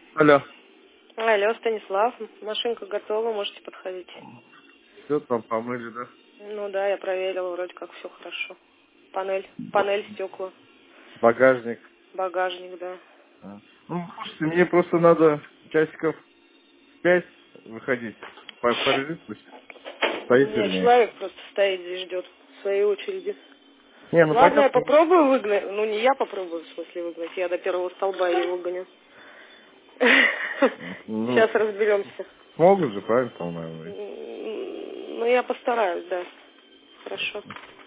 Алло. Алло, Станислав, машинка готова, можете подходить. Все там помыли, да? Ну да, я проверила, вроде как все хорошо. Панель, стекла, Багажник. багажник, да. Ну, слушайте, мне просто надо часиков 5 выходить. Полежит пусть. У Стоит, меня вернее. человек просто стоит здесь, ждет в своей очереди. Не, ну Ладно, я понятно. попробую выгнать. Ну, не я попробую, в смысле, выгнать. Я до первого столба ее выгоню. Ну, Сейчас разберемся. смогут же, правильно, по-моему. Ну, я постараюсь, да. Хорошо.